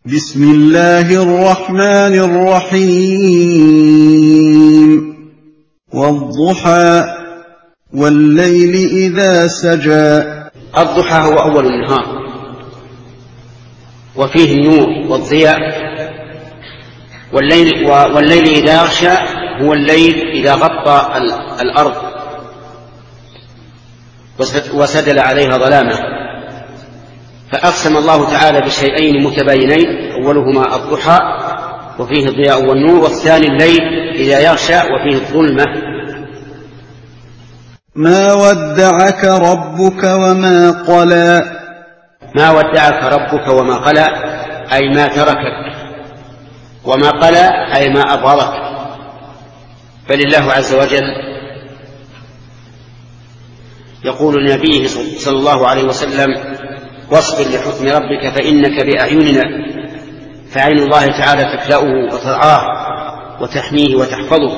بسم الله الرحمن الرحيم والضحى والليل إذا سجى. الضحى هو أول النهار وفيه النور والضياء، والليل إذا يغشى هو الليل إذا غطى الأرض وسدل عليها ظلامه. فأقسم الله تعالى بشيئين متباينين، أولهما الضحى وفيه الضياء والنور، والثاني الليل إذا يغشى وفيه الظلمة. ما ودعك ربك وما قلى. ما ودعك ربك وما قلى أي ما تركك، وما قلى أي ما أبغضك. بل الله عز وجل يقول لنبيه صلى الله عليه وسلم: واصبر لحكم ربك فإنك بأعيننا. فعين الله تعالى تكلأه وترعاه وتحميه وتحفظه،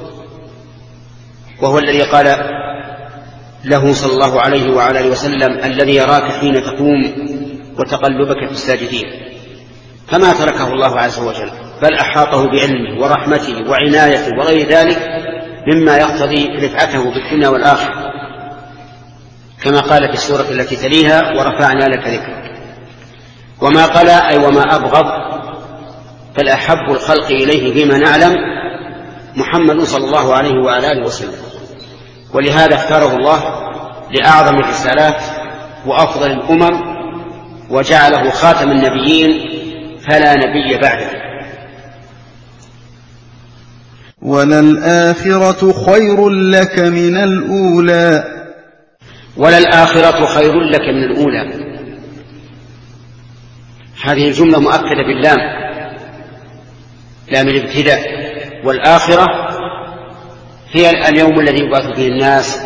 وهو الذي قال له صلى الله عليه وعلى آله وسلم: الذي يراك حين تقوم وتقلبك في الساجدين. فما تركه الله عز وجل، بل أحاطه بعلمه ورحمته وعنايته وغير ذلك مما يقتضي رفعته في الدنيا والآخرة، كما قال في السورة التي تليها: ورفعنا لك ذكرك. وما قلى أي وما أبغض، بل أحب الخلق إليه فيما نعلم محمد صلى الله عليه وعلى آله وسلم، ولهذا اختاره الله لأعظم الرسالات وأفضل الأمم، وجعله خاتم النبيين فلا نبي بعده. وللآخرة خير لك من الأولى. وللآخرة خير لك من الأولى، هذه الجملة مؤكدة باللام، لام الابتداء. والآخرة هي اليوم الذي يبعث فيه الناس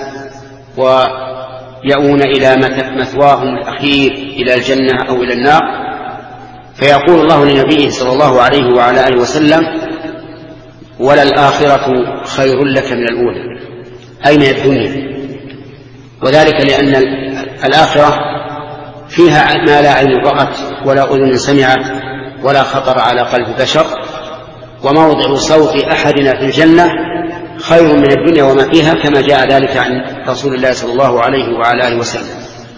ويؤون إلى مثواهم الأخير، إلى الجنة أو إلى النار. فيقول الله لنبيه صلى الله عليه وعلى آله وسلم: وللآخرة خير لك من الأولى، أي من الدنيا. وذلك لأن الآخرة فيها ما لا عين رأت ولا أذن سمعت ولا خطر على قلب بشر، وموضع صوت أحدنا في الجنة خير من الدنيا وما فيها، كما جاء ذلك عن رسول الله صلى الله عليه وعلى آله وسلم.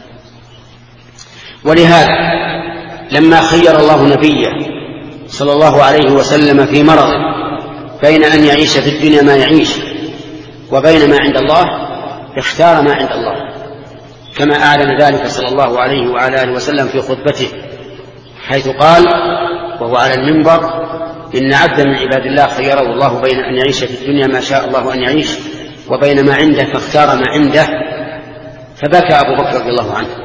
ولهذا لما خير الله نبيه صلى الله عليه وسلم في مرضه بين أن يعيش في الدنيا ما يعيش وبين ما عند الله، اختار ما عند الله، كما أعلن ذلك صلى الله عليه وعلى آله وسلم في خطبته، حيث قال وهو على المنبر: إن عبدا من عباد الله خيره الله بين أن يعيش في الدنيا ما شاء الله أن يعيش وبين ما عنده فاختار ما عنده. فبكى أبو بكر رضي الله عنه،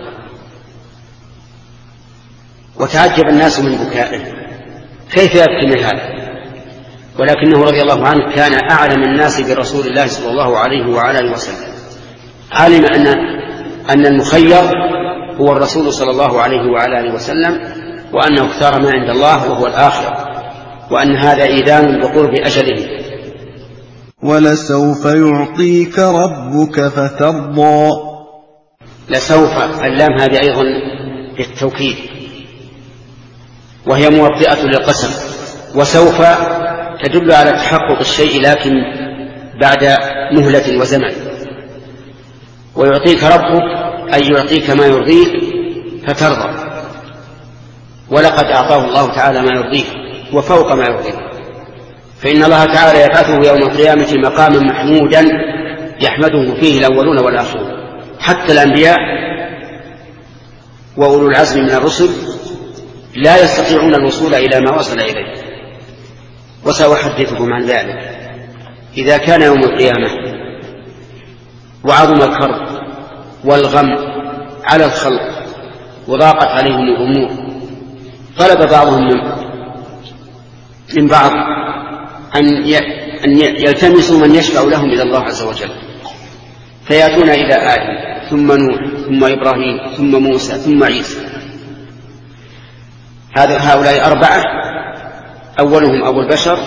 وتعجب الناس من بكائه، كيف يبكي من هذا؟ ولكنه رضي الله عنه كان أعلم الناس برسول الله صلى الله عليه وعلى آله وسلم، علم أن المخير هو الرسول صلى الله عليه وعلى آله وسلم، وأنه اختار ما عند الله وهو الآخرة، وأن هذا إيذان بقرب أجله. ولسوف يعطيك ربك فترضى. لسوف اللام هذه أيضا للتوكيد، وهي موطئة للقسم. وسوف تدل على تحقق الشيء لكن بعد مهلة وزمن. ويعطيك ربك أي يعطيك ما يرضيك فترضى، ولقد أعطاه الله تعالى ما يرضيه وفوق ما يرضيه. فإن الله تعالى يبعثه يوم القيامة مقاما محمودا يحمده فيه الأولون والآخرون، حتى الأنبياء وأولو العزم من الرسل لا يستطيعون الوصول إلى ما وصل إليه. وسأحدثكم عن ذلك. إذا كان يوم القيامة وعظم الكرب والغم على الخلق وضاقت عليهم الأمور، طلب بعضهم من بعض أن يلتمسوا من يشفع لهم إلى الله عز وجل، فيأتون إلى آدم ثم نوح ثم إبراهيم ثم موسى ثم عيسى. هؤلاء أربعة، أولهم أبو البشر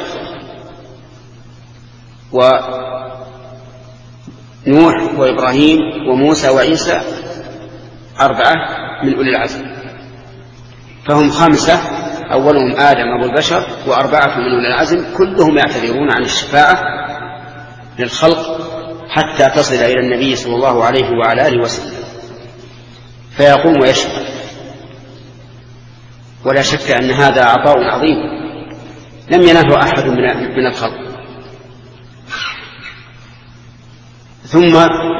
ونوح وإبراهيم وموسى وعيسى، أربعة من أولي العزم، فهم خمسة أولهم آدم أبو البشر وأربعة من أولي العزم كلهم يعتذرون عن الشفاعة للخلق حتى تصل إلى النبي صلى الله عليه وعلى آله وسلم فيقوم ويشفع. ولا شك أن هذا عطاء عظيم لم ينله أحد من الخلق. ثم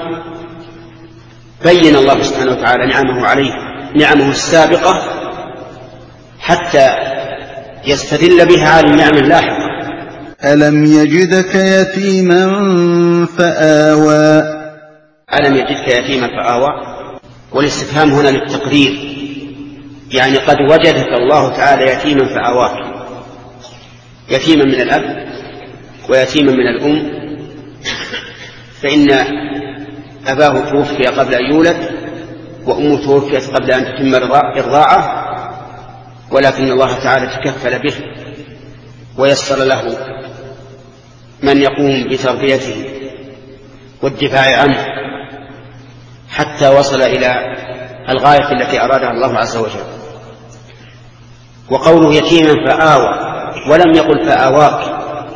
بين الله سبحانه وتعالى نعمه عليه، نعمه السابقة، حتى يستدل بها على النعم اللاحقة. ألم يجدك يتيما فآوى. ألم يجدك يتيما فآوى، والاستفهام هنا للتقرير، يعني قد وجدك الله تعالى يتيما فآواك، يتيما من الأب ويتيما من الأم، فإن أباه توفي قبل أن يولد وأمه توفيت قبل أن تتم إرضاعه، ولكن الله تعالى تكفل به ويسر له من يقوم بتربيته والدفاع عنه حتى وصل إلى الغاية التي أرادها الله عز وجل. وقوله يتيما فآوى ولم يقل فآواك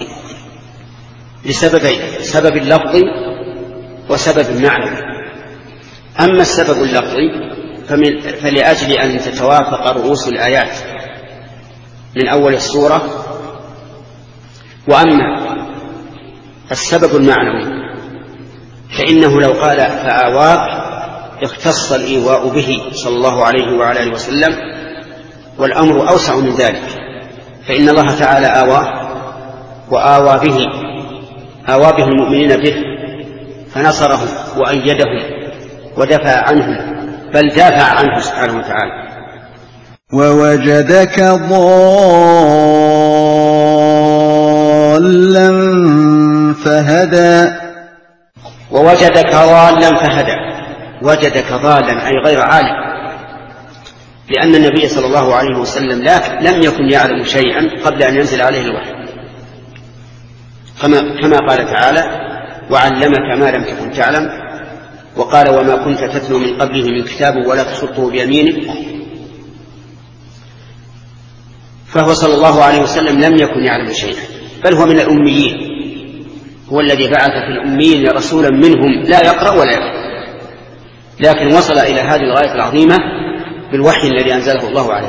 لسببين: سبب اللفظي وسبب المعنى. أما السبب اللفظي فلأجل أن تتوافق رؤوس الآيات من أول السورة، وأما السبب المعنوي فإنه لو قال فآواك اختص الإيواء به صلى الله عليه وعلى آله وسلم، والأمر أوسع من ذلك، فإن الله تعالى آواه وآوى به المؤمنين به، فنصرهم وأيدهم ودفع عنهم، بل دافع عنه سبحانه وتعالى. ووجدك ضالا فهدى. ووجدك ضالا فهدى، وجدك ضالا أي غير عالم، لأن النبي صلى الله عليه وسلم لم يكن يعلم شيئا قبل أن ينزل عليه الوحي، كما قال تعالى: وعلمك ما لم تكن تعلم، وقال: وما كنت تتلو من قبله من كتاب ولا تخطه بيمينك. فهو صلى الله عليه وسلم لم يكن يعلم شيئا، بل هو من الأميين، هو الذي بعث في الأميين رسولا منهم لا يقرأ ولا يكتب، لكن وصل إلى هذه الغاية العظيمة بالوحي الذي أنزله الله عليه،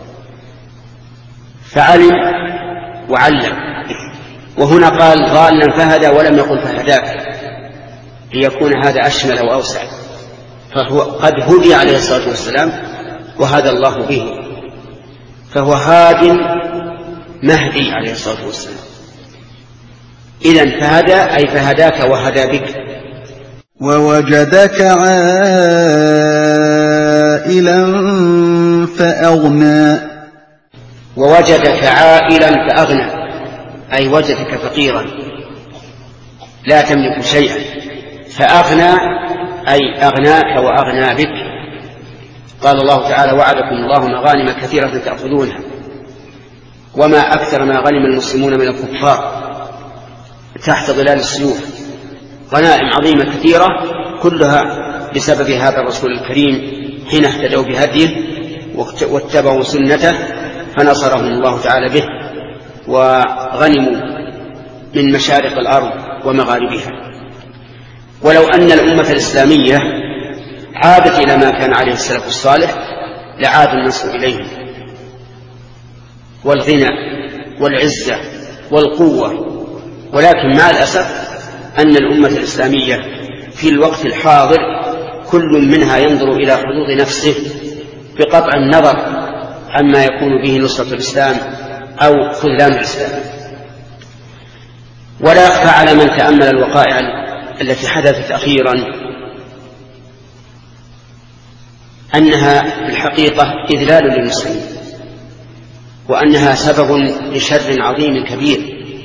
فعلم وعلم. وهنا قال ضالا فهدى ولم يقل فهداك، ليكون هذا أشمل وأوسع، فهو قد هدي عليه الصلاة والسلام وهدى الله به، فهو هاد مهدي عليه الصلاة والسلام. إذن فهدى أي فهداك وهدى بك. ووجدك عائلا فأغنى. ووجدك عائلا فأغنى أي وجدك فقيرا لا تملك شيئا، فأغنى أي أغناك وأغنى بك. قال الله تعالى: وعدكم الله مغانم كثيرة تأخذونها وما أكثر ما غنم المسلمون من الكفار تحت ظلال السيوف، غنائم عظيمة كثيرة كلها بسبب هذا الرسول الكريم حين اهتدوا بهديه واتبعوا سنته، فنصرهم الله تعالى به وغنموا من مشارق الأرض ومغاربها. ولو أن الأمة الإسلامية عادت إلى ما كان عليه السلف الصالح لعاد النصر إليهم، والغنى والعزة والقوة، ولكن مع الأسف أن الأمة الإسلامية في الوقت الحاضر كل منها ينظر إلى حظوظ نفسه بقطع النظر عما يكون به نصرة الإسلام أو خذلان الإسلام. ولا يخفى على من تأمل الوقائع التي حدثت أخيرا أنها في الحقيقة إذلال للمسلمين، وأنها سبب لشر عظيم كبير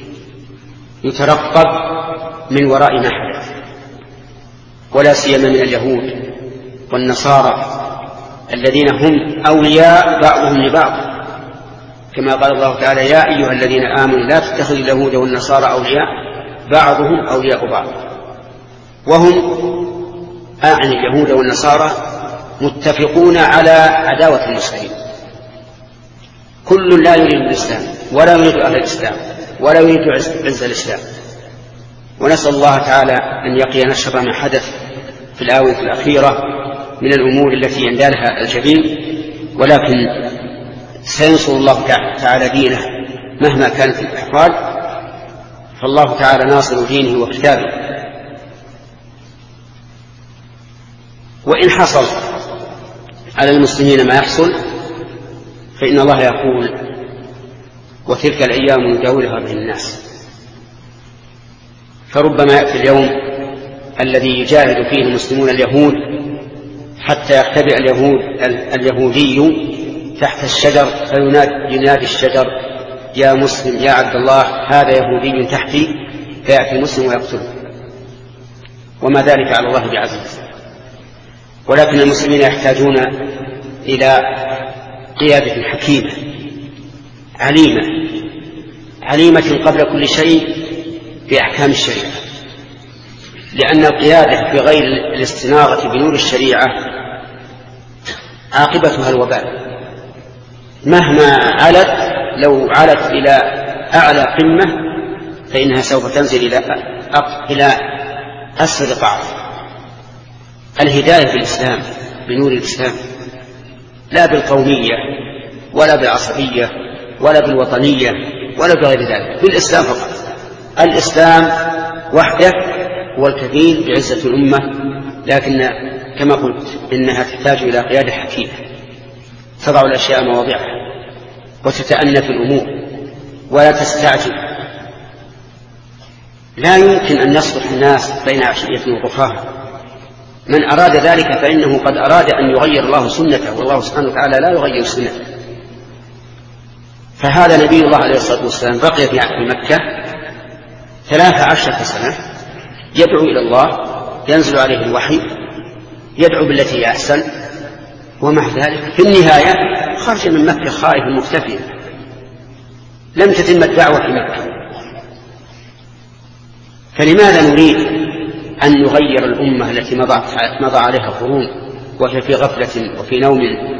يترقب من وراء ما حدث، ولا سيما من اليهود والنصارى الذين هم أولياء بعضهم لبعض، كما قال الله تعالى: يا أيها الذين آمنوا لا تتخذوا اليهود والنصارى أولياء بعضهم أولياء بعض. وهم أعني اليهود والنصارى متفقون على عداوة المسلمين، كل لا يريد الإسلام ولا يريد أهل الإسلام ولا يريد عز الإسلام. ونسأل الله تعالى أن يقينا شر ما حدث في الآونة الأخيرة من الأمور التي يندالها الجبين، ولكن سينصر الله تعالى دينه مهما كانت الأحوال، فالله تعالى ناصر دينه وكتابه. وإن حصل على المسلمين ما يحصل فإن الله يقول: وتلك الأيام نداولها بين الناس. فربما يأتي اليوم الذي يجاهد فيه المسلمون اليهود حتى يختبئ اليهودي تحت الشجر فينادي الشجر: يا مسلم يا عبد الله هذا يهودي تحتي، فيأتي مسلم ويقتله، وما ذلك على الله بعزيز. ولكن المسلمين يحتاجون إلى قيادة حكيمة عليمة قبل كل شيء بأحكام الشريعة، لأن القيادة بغير الاستنارة بنور الشريعة عاقبتها الوبال مهما علت. لو علت إلى أعلى قمة فإنها سوف تنزل إلى أسفل قاع. الهداية بالإسلام بنور الإسلام، لا بالقومية ولا بالعصبية ولا بالوطنية ولا بغير ذلك، بالإسلام فقط. الإسلام وحده هو الكفيل بعزة الأمة، لكن كما قلت إنها تحتاج إلى قيادة حكيمة تضع الأشياء مواضعها وتتأنى في الأمور ولا تستعجل. لا يمكن أن يصلح الناس بين عشية وضحاها. من أراد ذلك فإنه قد أراد أن يغير الله سنته، والله سبحانه وتعالى لا يغير سنته. فهذا نبي الله عليه الصلاة والسلام بقي في مكة 13 سنة يدعو إلى الله، ينزل عليه الوحي، يدعو بالتي هي أحسن، ومع ذلك في النهاية خرج من مكة خائفا مختفيا، لم تتم الدعوة في مكة. فلماذا نريد أن نغير الأمة التي مضى عليها قرون وهي في غفلة وفي نوم،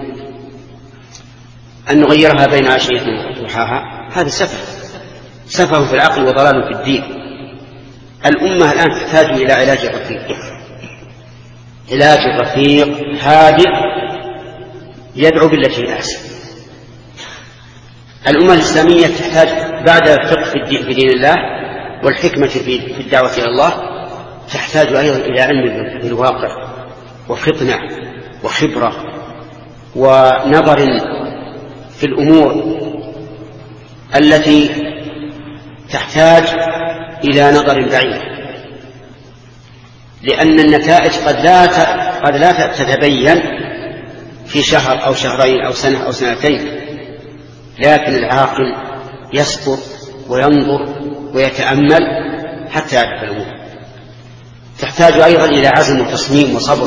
أن نغيرها بين عشية وضحاها؟ هذا سفه في العقل وضلال في الدين. الأمة الآن تحتاج إلى علاج رفيق هادئ يدعو بالتي هي أحسن. الأمة الإسلامية تحتاج بعد الفقه في دين الله والحكمة في الدعوة إلى الله، تحتاج أيضا إلى علم بالواقع وفطنة وخبرة ونظر في الأمور التي تحتاج إلى نظر بعيد، لأن النتائج قد لا تتبين في شهر أو شهرين أو سنة أو سنتين، لكن العاقل يصبر وينظر ويتأمل حتى يعرف الأمور. تحتاج أيضا إلى عزم وتصميم وصبر،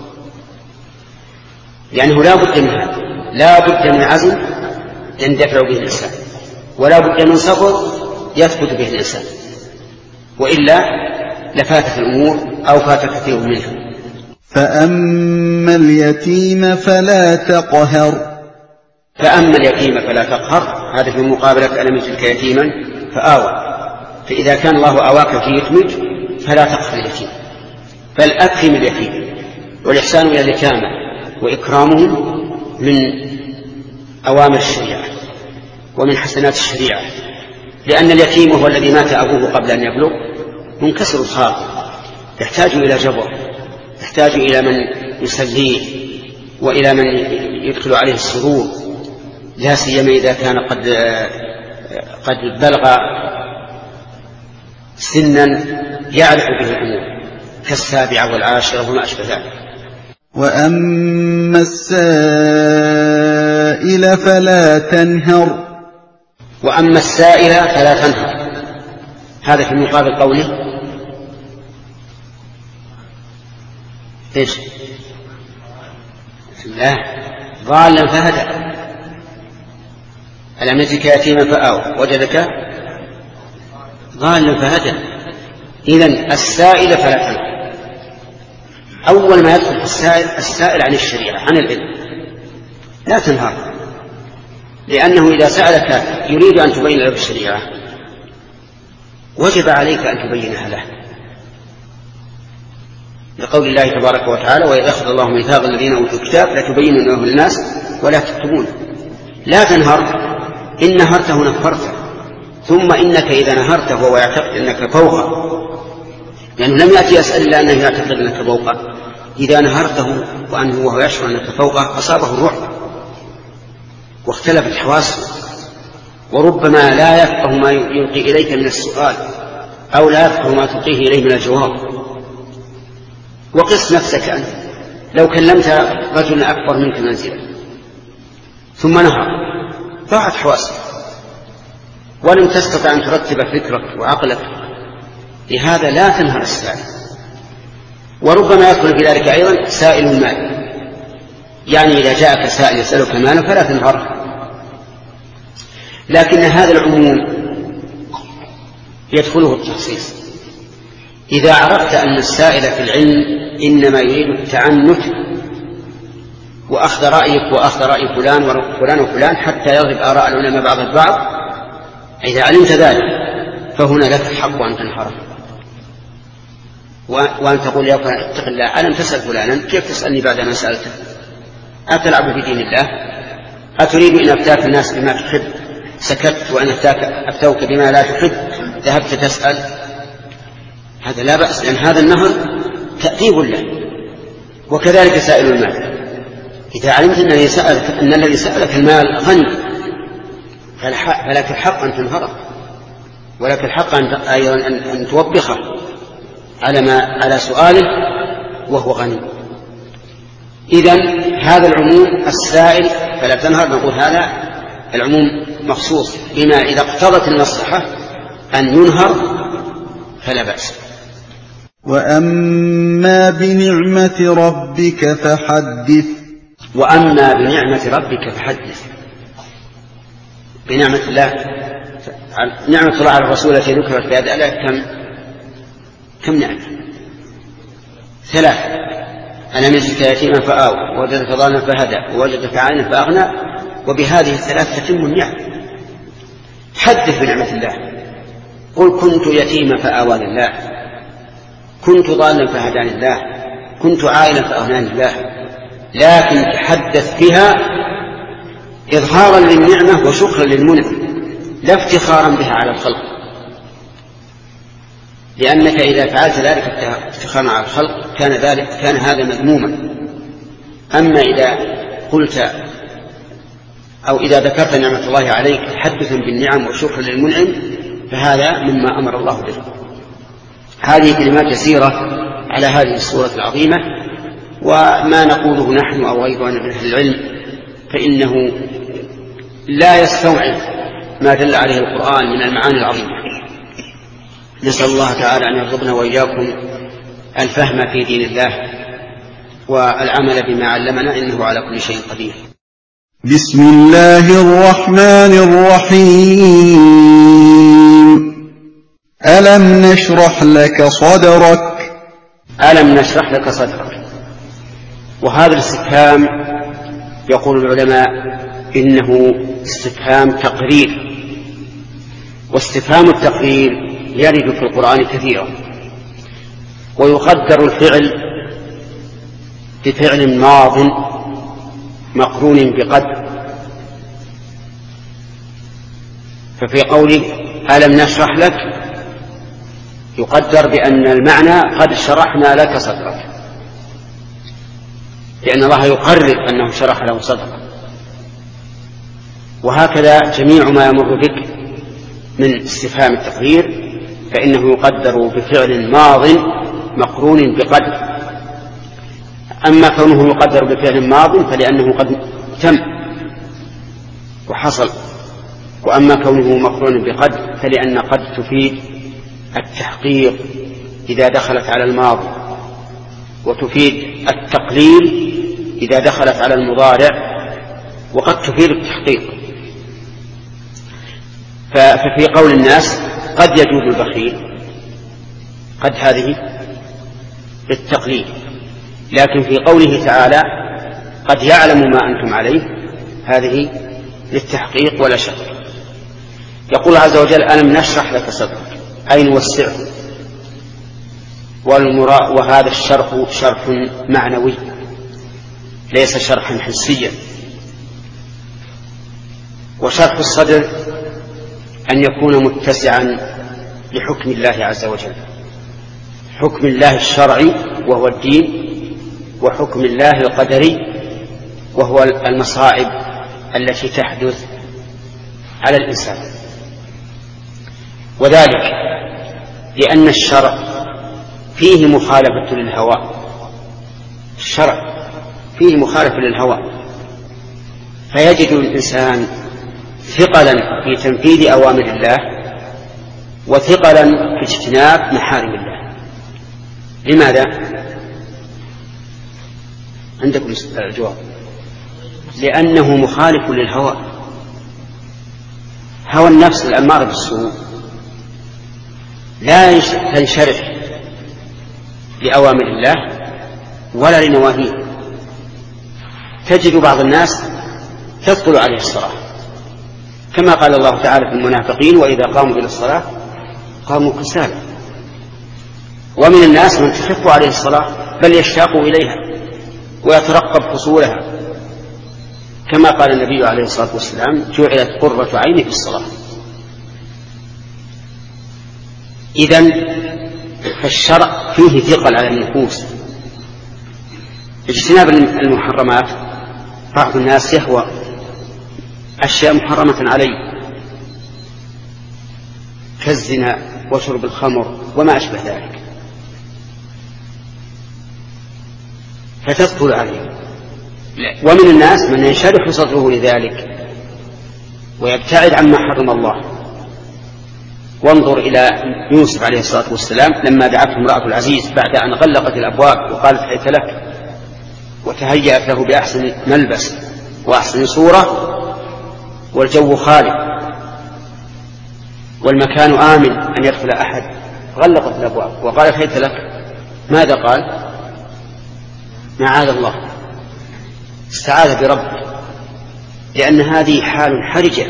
لأنه لا بد من عزم يندفع به الإنسان، ولا بد من صبر يثبت به الإنسان، وإلا لفاتت الأمور أو فات كثير منها. فأما اليتيم فلا تقهر. هذا في مقابلة ألم يجدك يتيما فآوى. فإذا كان الله آواك في يتمك فلا تقهر اليتيم، بل أكرم اليتيم. والإحسان إلى اليتامى وإكرامهم من أوامر الشريعة ومن حسنات الشريعة، لأن اليتيم هو الذي مات أبوه قبل أن يبلغ، منكسر الخاطر، يحتاج إلى جبر، يحتاج إلى من يسليه وإلى من يدخل عليه السرور، لا سيما إذا كان قد بلغ سنا يعرف به الأمور كالسابعة والعاشرة وما أشبه ذلك. وأما السائل فلا تنهر. هذا في مقابل قوله إيش؟ لا، ضالا فهدى. ألم يجدك يتيما فآوى وجدك ضالا فهدى. إذن السائل فلا تنهر. أول ما يدخل السائل عن الشريعة عن العلم، لا تنهر، لأنه إذا سألك يريد أن تبين له الشريعة وجب عليك أن تبينها له، لقول الله تبارك وتعالى: وإذ أخذ الله ميثاق الذين أوتوا الكتاب لتبيننه للناس ولا تكتمونه. لا تنهر، إن نهرته نفرته، ثم إنك إذا نهرته وهو يعتقد أنك فوقه، لأنه لم يأتي يسأل إلا أنه يعتقد أنك فوقه، إذا نهرته وأنه وهو يشعر أنك فوقه أصابه الرعب واختلفت حواسه، وربما لا يفقه ما يلقي إليك من السؤال، أو لا يفقه ما تلقيه إليه من الجواب. وقس نفسك أنت لو كلمت رجلا أكبر منك منزلا ثم نهر، ضاعت حواسك ولم تستطع أن ترتب فكرك وعقلك، لهذا لا تنهر السائل. وربما يدخل في ذلك أيضا سائل المال، يعني إذا جاءك سائل يسألك مالا فلا تنهره. لكن هذا العموم يدخله التخصيص. إذا عرفت أن السائل في العلم إنما يريد التعنت وأخذ رأيك وأخذ رأي فلان وفلان وفلان حتى يضرب آراء العلماء بعض البعض، إذا علمت ذلك فهنا لك الحق أن تنهره، وأن تقول يا فلان اتق الله، ألم تسأل فلانا؟ كيف تسألني بعد ما سألته؟ أتلعب في دين الله؟ أتريد إن أفتاك الناس بما تحب سكت، وأن أفتوك بما لا تحب ذهبت تسأل؟ هذا لا بأس، لأن هذا النهر تأديب له. وكذلك سائل المال، إذا علمت أن الذي سألك المال غني فلك الحق أن تنهره، ولك الحق أيضا أن توبخه على سؤاله وهو غني. إذن هذا العموم السائل فلا تنهر، نقول هذا العموم مخصوص بما إذا اقتضت المصلحة أن ينهر فلا بأس. وأما بنعمة ربك فحدث. وأما بنعمة ربك فحدث. بنعمة الله، نعمة الله على الرسول التي ذكرت في هذه الآية كم نعمة؟ 3: ألم يجدك يتيما فآوى، ووجدك ضالا فهدى، ووجدك عائلا فأغنى. وبهذه 3 تتم النعم. حدث بنعمة الله، قل كنت يتيما فآواني الله، كنت ضالا فهداني الله، كنت عائلا فأغناني الله. لكن تحدث بها إظهارا للنعمة وشكرا للمنعم، لا افتخارا بها على الخلق، لأنك إذا فعلت ذلك افتخارا على الخلق كان هذا مذموما. أما إذا قلت أو إذا ذكرت نعمة الله عليك تحدثا بالنعم وشكرا للمنعم فهذا مما أمر الله به. هذه كلمات يسيرة على هذه السورة العظيمة، وما نقوله نحن أو غيرنا من أهل العلم فإنه لا يستوعب ما دل عليه القرآن من المعاني العظيمة. نسأل الله تعالى أن يرزقنا وإياكم الفهم في دين الله والعمل بما علمنا، إنه على كل شيء قدير. بسم الله الرحمن الرحيم. ألم نشرح لك صدرك. ألم نشرح لك صدرك. وهذا الاستفهام يقول العلماء إنه استفهام تقرير، واستفهام التقرير يرد في القرآن كثيرا، ويقدر الفعل بفعل ماض مقرون بقد. ففي قوله ألم نشرح لك يقدر بأن المعنى قد شرحنا لك صدرك، لأن الله يقرر أنه شرح له صدرك. وهكذا جميع ما يمر بك من استفهام التقرير فإنه يقدر بفعل ماض مقرون بقد. أما كونه يقدر بفعل ماض فلأنه قد تم وحصل، وأما كونه مقرون بقد فلأن قد تفيد التحقيق إذا دخلت على الماضي، وتفيد التقليل إذا دخلت على المضارع، وقد تفيد التحقيق. ففي قول الناس قد يجود البخيل، قد هذه للتقليل، لكن في قوله تعالى قد يعلم ما أنتم عليه هذه للتحقيق ولا شك. يقول عز وجل ألم نشرح لك صدرك أي نوسعه، وهذا الشرح شرح معنوي ليس شرحا حسيا. وشرح الصدر أن يكون متسعا لحكم الله عز وجل، حكم الله الشرعي وهو الدين، وحكم الله القدري وهو المصائب التي تحدث على الإنسان. وذلك لأن الشرع فيه مخالفة للهوى، الشرع فيه مخالفة للهوى، فيجد الإنسان ثقلا في تنفيذ أوامر الله وثقلا في اجتناب محارم الله. لماذا؟ عندكم الجواب. لأنه مخالف للهوى، هوى النفس الأمارة بالسوء لا تنشرح لأوامر الله ولا لنواهيه. تجد بعض الناس تثقل عليه الصلاة، كما قال الله تعالى في المنافقين وإذا قاموا إلى الصلاة قاموا كسالى. ومن الناس من تخف عليه الصلاة بل يشتاق إليها ويترقب حصولها، كما قال النبي عليه الصلاة والسلام جعلت قرة عيني في الصلاة. إذن فالشرع فيه ثقل على النفوس. اجتناب المحرمات، بعض الناس يهوى أشياء محرمة عليه كالزنا وشرب الخمر وما أشبه ذلك، فتثقل عليه. ومن الناس من ينشرح صدره لذلك ويبتعد عما حرم الله. وانظر إلى يوسف عليه الصلاة والسلام لما دعته امرأة العزيز بعد أن غلقت الأبواب وقالت هيت لك، وتهيأت له بأحسن ملبس وأحسن صورة والجو خالي والمكان آمن أن يدخل أحد، غلقت الأبواب وقالت هيت لك. ماذا قال؟ معاذ الله، استعاذ بربه، لأن هذه حال حرجة،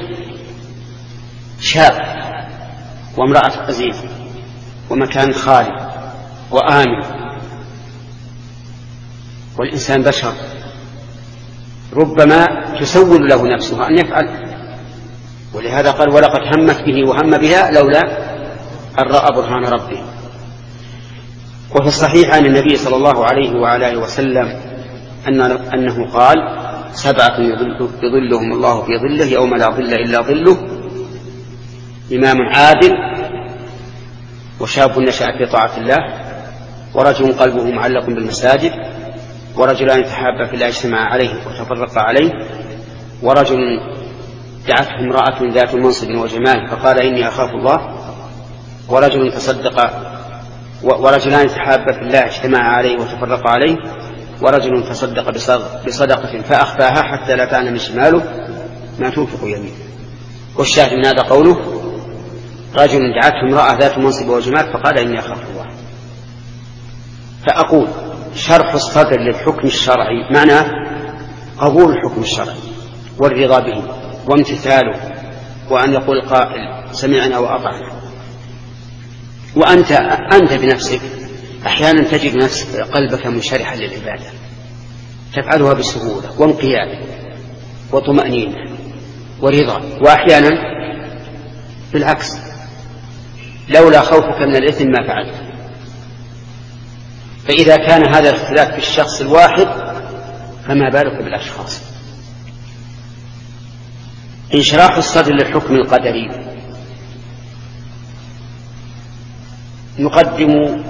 شاب وامرأة عزيز ومكان خالي وآمن، والإنسان بشر ربما تسول له نفسه أن يفعل. ولهذا قال ولقد همت به وهم بها لولا أن رأى برهان ربه. وفي الصحيح عن النبي صلى الله عليه وعلى آله وسلم أنه قال 7 يظلهم الله في ظله يوم لا ظل إلا ظله: إمام عادل، وشاب نشأ في طاعة الله، ورجل قلبه معلق بالمساجد، ورجلان تحابا في الله اجتمعا عليه وتفرقا عليه، ورجل دعته امرأة ذات منصب وجمال فقال إني أخاف الله، ورجلان تحابا في الله اجتمعا عليه وتفرقا عليه، ورجل تصدق بصدقة فأخفاها حتى لا تعلم شماله ما تنفق يمينه. والشاهد من هذا قوله: رجل دعته امرأة ذات منصب وجمال فقال إني أخاف الله. فأقول شرح الصدر للحكم الشرعي معناه قبول الحكم الشرعي والرضا به وامتثاله، وأن يقول القائل سمعنا وأطعنا. وأنت بنفسك أحيانا تجد نفسك قلبك منشرحا للعبادة، تفعلها بسهولة وانقياد وطمأنينة ورضا، وأحيانا بالعكس لولا خوفك من الإثم ما فعلت. فإذا كان هذا الاختلاف في الشخص الواحد فما بالك بالأشخاص. انشراح الصدر للحكم القدري نقدم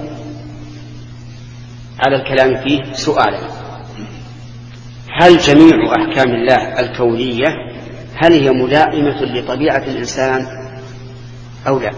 على الكلام فيه سؤالا: هل جميع أحكام الله الكونية هل هي ملائمة لطبيعة الإنسان أو لا؟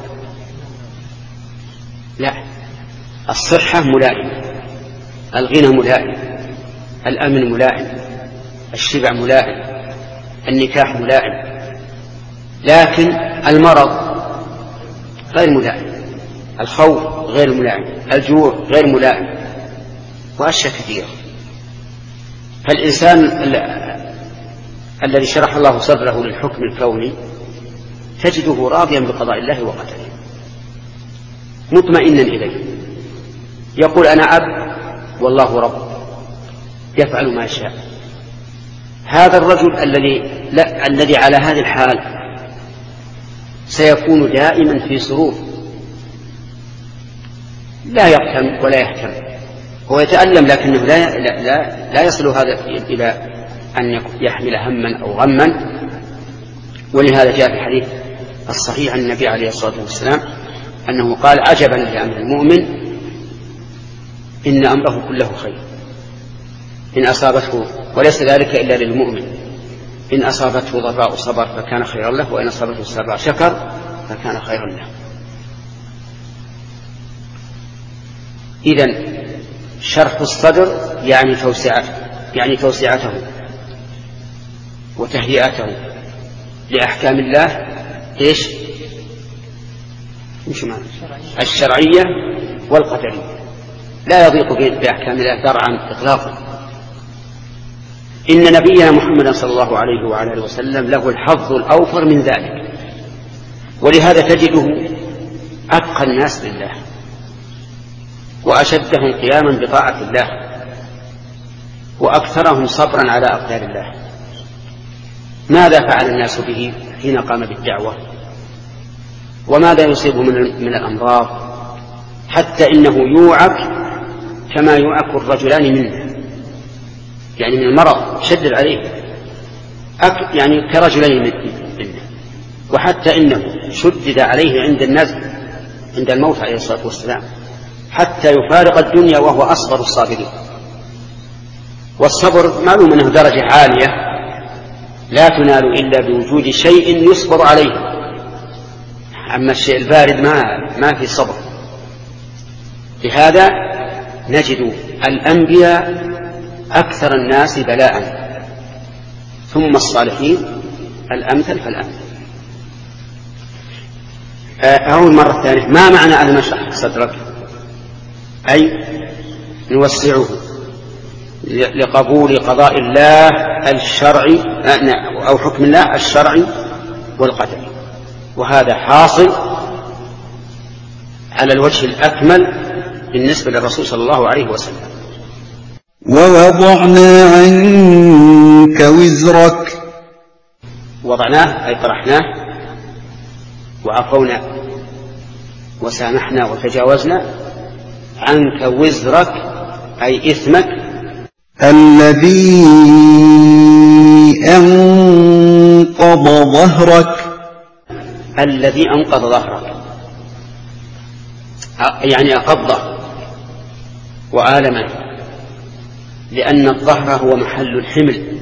لا، الصحة ملائمة، الغنى ملائم، الأمن ملائم، الشبع ملائم، النكاح ملائم، لكن المرض غير ملائم، الخوف غير ملائم، الجوع غير ملائم، وأشياء كثيرة. فالإنسان الذي شرح الله صدره للحكم الكوني تجده راضيا بقضاء الله وقدره مطمئنا إليه، يقول أنا عبد والله رب يفعل ما يشاء. هذا الرجل الذي على هذه الحال سيكون دائما في سرور، لا يغتم ولا يهتم، هو يتألم لكنه لا يصل هذا إلى أن يحمل هما أو غما. ولهذا جاء في الحديث الصحيح عن النبي عليه الصلاة والسلام أنه قال عجبا لأمر المؤمن إن أمره كله خير إن أصابته، وليس ذلك إلا للمؤمن، إن أصابته ضراء صبر فكان خيرا له، وإن أصابته سراء شكر فكان خيرا له. إذن شرح الصدر يعني توسعته وتهيئته لأحكام الله الشرعية والقدرية، لا يضيق بأحكام الله ذرعا إطلاقا. إن نبينا محمد صلى الله عليه وعلى آله وسلم له الحظ الأوفر من ذلك، ولهذا تجده أتقى الناس لله وأشدهم قياما بطاعة الله وأكثرهم صبرا على أقدار الله. ماذا فعل الناس به حين قام بالدعوة؟ وماذا يصيبه من الأمراض؟ حتى إنه يوعك كما يوعك الرجلان منه، يعني من المرض شدد عليه يعني كرجلين منه. وحتى إنه شدد عليه عند النزل عند الموت عليه الصلاة والسلام حتى يفارق الدنيا وهو أصغر الصابرين. والصبر معلوم أنه درجة عالية لا تنال إلا بوجود شيء يصبر عليه، أما الشيء البارد ما في صبر. لهذا نجد الأنبياء أكثر الناس بلاء ثم الصالحين الأمثل فالأمثل. أول مرة ثانية، ما معنى أن نشرح صدرك؟ أي نوسعه لقبول قضاء الله الشرعي أو حكم الله الشرعي والقدري، وهذا حاصل على الوجه الأكمل بالنسبة للرسول صلى الله عليه وسلم. ووضعنا عنك وزرك، وضعناه أي طرحناه وعفونا وسامحنا وتجاوزنا عنك وزرك أي إثمك الذي أنقض ظهرك، الذي أنقض ظهرك يعني أقبضه وآلمه، لأن الظهر هو محل الحمل،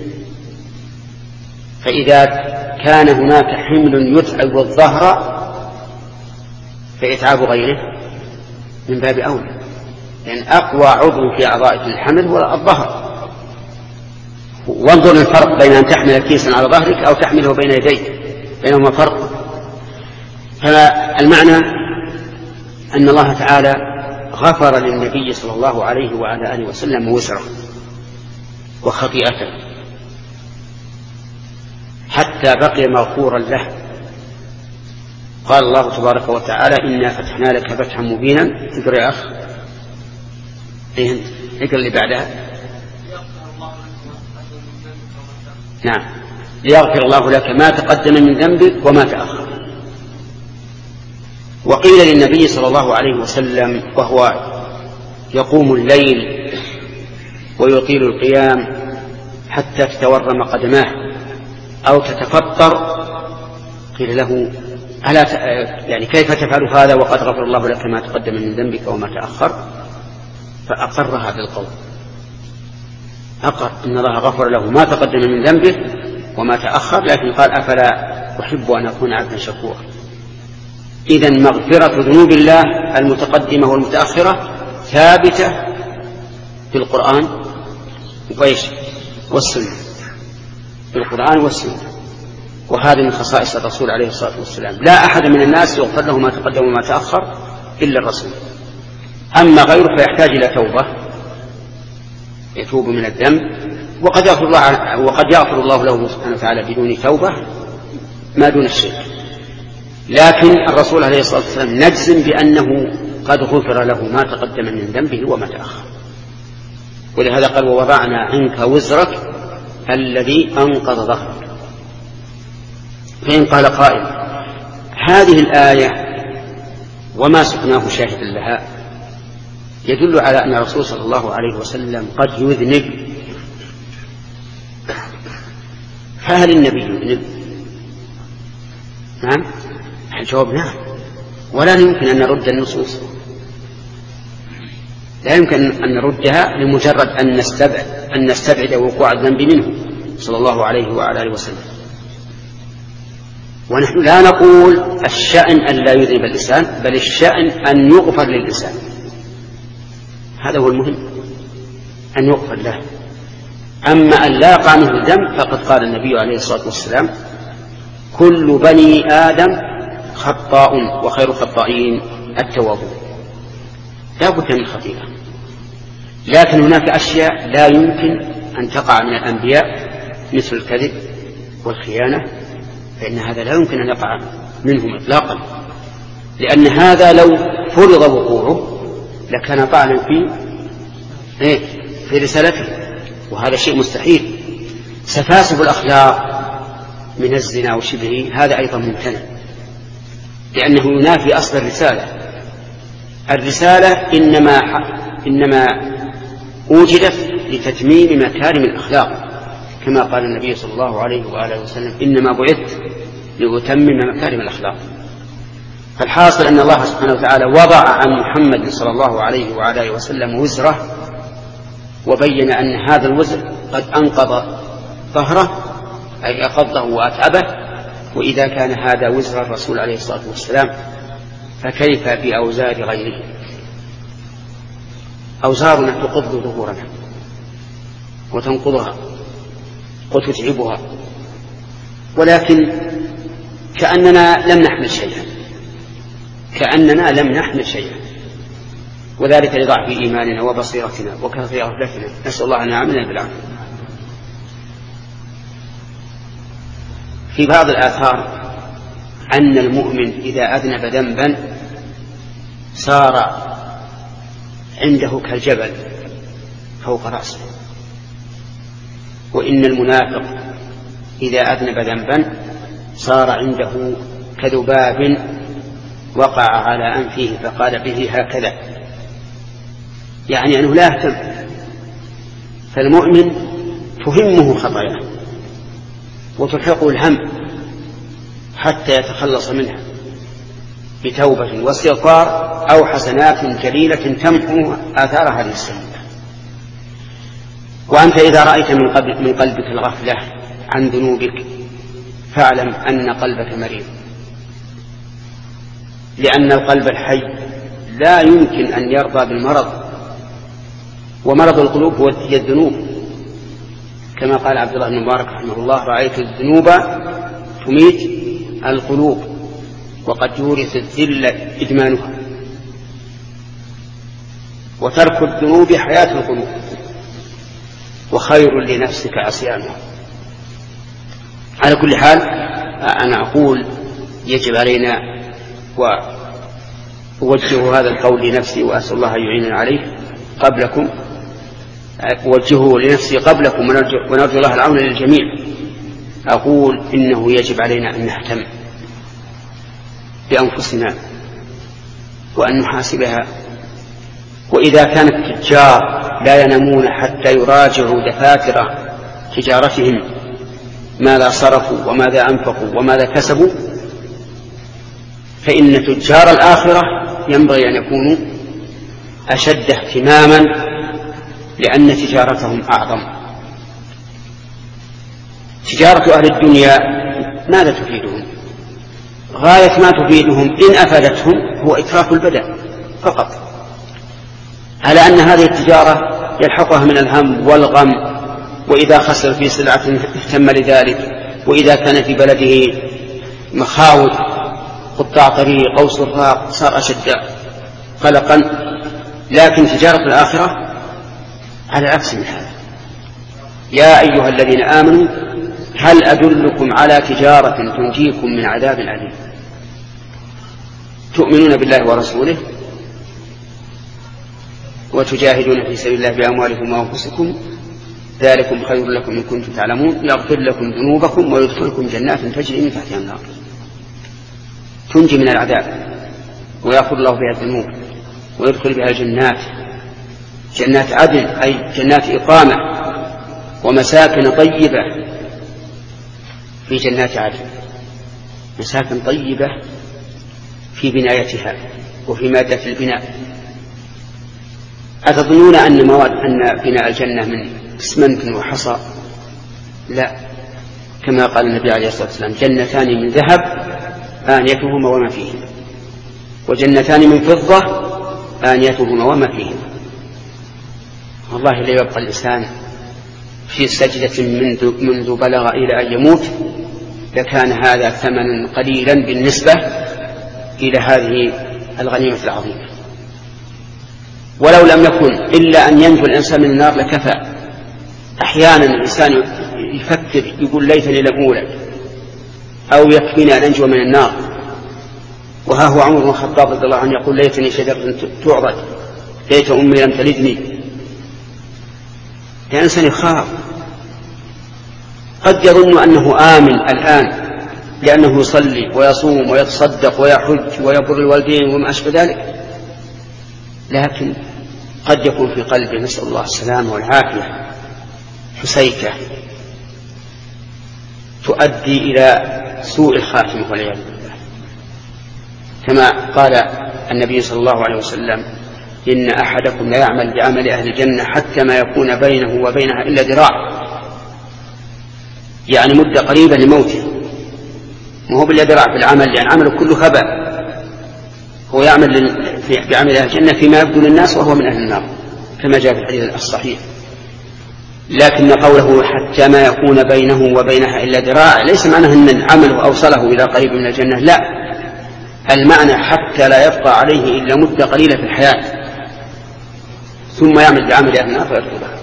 فإذا كان هناك حمل يتعب الظهر فإتعاب غيره من باب أولى، لأن أقوى عضو في أعضاء الحمل هو الظهر. وانظر الفرق بين أن تحمل كيسا على ظهرك أو تحمله بين يديك، بينهما فرق. فالمعنى أن الله تعالى غفر للنبي صلى الله عليه وعلى آله وسلم وزره وخطيئته حتى بقي مغفورا له. قال الله تبارك وتعالى إنا فتحنا لك فتحا مبينا. اقرأ يا أخ، اقرأ اللي بعدها. نعم، ليغفر الله لك ما تقدم من ذنبك وما تأخر. وقيل للنبي صلى الله عليه وسلم وهو يقوم الليل ويطيل القيام حتى تتورم قدماه أو تتفطر، قيل له يعني كيف تفعل هذا وقد غفر الله لك ما تقدم من ذنبك وما تأخر؟ فأقر هذا القول، أقر إن الله غفر له ما تقدم من ذنبه وما تأخر، لكن قال أفلا أحب أن أكون عبدا شكورا. إذن مغفرة ذنوب الله المتقدمة والمتأخرة ثابتة في القرآن والسنة، في القرآن والسنة، وهذا من خصائص الرسول عليه الصلاة والسلام. لا أحد من الناس يغفر له ما تقدم وما تأخر إلا الرسول، أما غيره فيحتاج إلى توبة، يتوب من الذنب وقد يغفر الله له سبحانه وتعالى بدون توبة ما دون الشرك. لكن الرسول عليه الصلاة والسلام نجزم بأنه قد غفر له ما تقدم من ذنبه وما تأخر، ولهذا قال ووضعنا عنك وزرك الذي أنقض ظهرك. فإن قال قائل هذه الآية وما سقناه شاهد لها يدل على أن الرسول صلى الله عليه وسلم قد يذنب، فهل النبي يذنب؟ نعم، الجواب نعم، ولا يمكن أن نرد النصوص، لا يمكن أن نردها لمجرد أن نستبعد وقوع الذنب منه صلى الله عليه وعلى آله وسلم. ونحن لا نقول الشأن أن لا يذنب الإنسان، بل الشأن أن يغفر للإنسان، هذا هو المهم، أن يغفر له. أما أن لا يقع منه الذنب فقد قال النبي عليه الصلاة والسلام كل بني آدم خطاء وخير الخطائين التوابون، لا بد من خطيئة. لكن هناك أشياء لا يمكن أن تقع من الأنبياء مثل الكذب والخيانة، فإن هذا لا يمكن أن يقع منهم إطلاقا، لأن هذا لو فرض وقوعه لكان طعنا في رسالته، وهذا شيء مستحيل. سفاسف الأخلاق من الزنا وشبهه هذا أيضا ممتنع، لأنه ينافي أصل الرسالة. الرسالة إنما وجدت لتتميم مكارم الأخلاق، كما قال النبي صلى الله عليه وآله وسلم إنما بعثت لأتمم مكارم الأخلاق. فالحاصل أن الله سبحانه وتعالى وضع عن محمد صلى الله عليه وعلى آله وسلم وزره، وبين أن هذا الوزر قد أنقض ظهره أي أقضه وأتعبه. وإذا كان هذا وزر الرسول عليه الصلاة والسلام فكيف بأوزار غيره؟ أوزارنا تقض ظهورنا وتنقضها وتتعبها، ولكن كأننا لم نحمل شيئا، وذلك لضعف إيماننا وبصيرتنا وكثرة غفلتنا، نسأل الله أن يعاملنا بالعافية. في بعض الآثار أن المؤمن إذا أذنب ذنبا صار عنده كالجبل فوق رأسه، وإن المنافق إذا أذنب ذنبا صار عنده كذباب وقع على أنفه فقال به هكذا، يعني أنه لا يهتم. فالمؤمن تهمه خطاياه وتلحقه الهم حتى يتخلص منها بتوبة واستغفار أو حسنات جليلة تمحو آثار هذه السيئة. وأنت إذا رأيت من قلبك الغفلة عن ذنوبك فاعلم أن قلبك مريض، لأن القلب الحي لا يمكن أن يرضى بالمرض، ومرض القلوب هي الذنوب، كما قال عبد الله بن مبارك رحمه الله رأيت الذنوب تميت القلوب وقد يورث الذل إدمانها، وترك الذنوب حياة القلوب وخير لنفسك عصيانها. على كل حال أنا أقول يجب علينا، وأوجه هذا القول لنفسي وأسأل الله أن يعيننا عليه قبلكم، أوجهه لنفسي قبلكم ونرجو الله العون للجميع. أقول إنه يجب علينا أن نهتم بأنفسنا وأن نحاسبها. وإذا كان التجار لا ينامون حتى يراجعوا دفاتر تجارتهم ماذا صرفوا وماذا أنفقوا وماذا كسبوا، فإن تجار الآخرة ينبغي أن يكونوا أشد اهتماما، لأن تجارتهم أعظم. تجارة أهل الدنيا ماذا تفيدهم؟ غاية ما تفيدهم إن أفادتهم هو إتراف البدن فقط، على أن هذه التجارة يلحقها من الهم والغم، وإذا خسر في سلعة اهتم لذلك، وإذا كان في بلده مخاوض قطاع طريق أو سراق صار أشد قلقا. لكن تجارة الآخرة على عكس من هذا، يا أيها الذين آمنوا هل أدلكم على تجارة تنجيكم من عذاب أليم تؤمنون بالله ورسوله وتجاهدون في سبيل الله بأموالكم وأنفسكم ذلكم خير لكم إن كنتم تعلمون يغفر لكم ذنوبكم ويدخلكم جنات تجري من تحتها النار تنجي من العذاب ويغفر الله بها الذنوب ويدخل بها جنات عدن أي جنات إقامة ومساكن طيبة في جنات عدن مساكن طيبة في بنايتها وفي مادة البناء. أتظنون أن بناء الجنة من اسمنت وحصى؟ لا، كما قال النبي عليه الصلاة والسلام جنتان من ذهب آنيتهما وما فيهما وجنتان من فضة آنيتهما وما فيهما. والله لا يبقى الإنسان في سجدة منذ بلغ إلى أن يموت لكان هذا ثمن قليلا بالنسبة إلى هذه الغنيمة العظيمة. ولو لم يكن إلا أن ينجو الإنسان من النار لكفى. أحيانا الإنسان يفكر يقول ليتني لم أولد أو يكفيني أن أنجو من النار، وها هو عمر بن الخطاب رضي الله عنه يقول ليتني شجرة تعضد ليت أمي لم تلدني. الإنسان يخاف، قد يظن أنه آمن الآن لأنه يصلي ويصوم ويتصدق ويحج ويبر الوالدين وما أشبه ذلك، لكن قد يكون في قلبه نسأل الله السلامة والعافية حسيكة تؤدي إلى سوء الخاتمة والعياذ بالله. كما قال النبي صلى الله عليه وسلم إن أحدكم لا يعمل بعمل أهل الجنة حتى ما يكون بينه وبينها إلا ذراع، يعني مدة قريبة لموته، وهو بالذراع في العمل لأن عمله كله هباء. هو يعمل بعمل أهل الجنة فيما يبدو للناس وهو من أهل النار كما جاء في الحديث الصحيح. لكن قوله حتى ما يكون بينه وبينها إلا ذراع ليس معناه أن العمل أوصله إلى قريب من الجنة، لا، المعنى حتى لا يبقى عليه إلا مدة قليلة في الحياة ثم يعمل بعمل أهل النار فيدخلها.